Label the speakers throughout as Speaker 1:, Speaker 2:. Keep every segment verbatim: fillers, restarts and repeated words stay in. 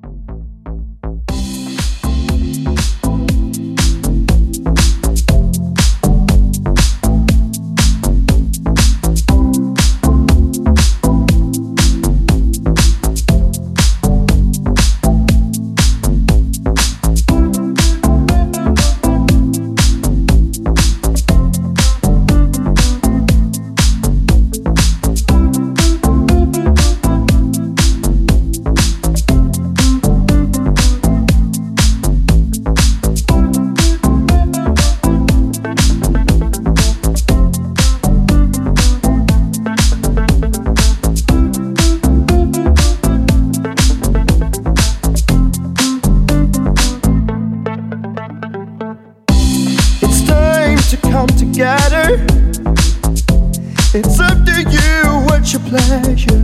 Speaker 1: It's up to you, what's your pleasure?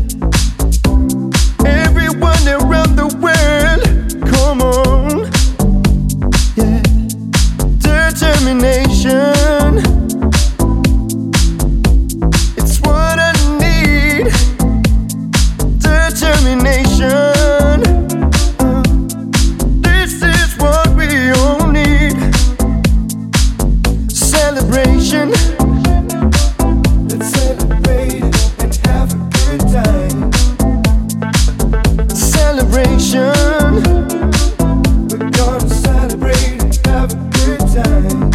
Speaker 1: Everyone around the world, come on, yeah. Determination, it's what I need. Determination, uh, this is what we all need. Celebration. We're gonna celebrate and have a good time.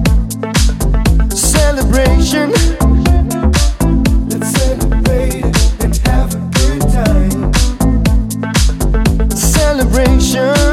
Speaker 1: Celebration. Let's celebrate and have a good time. Celebration.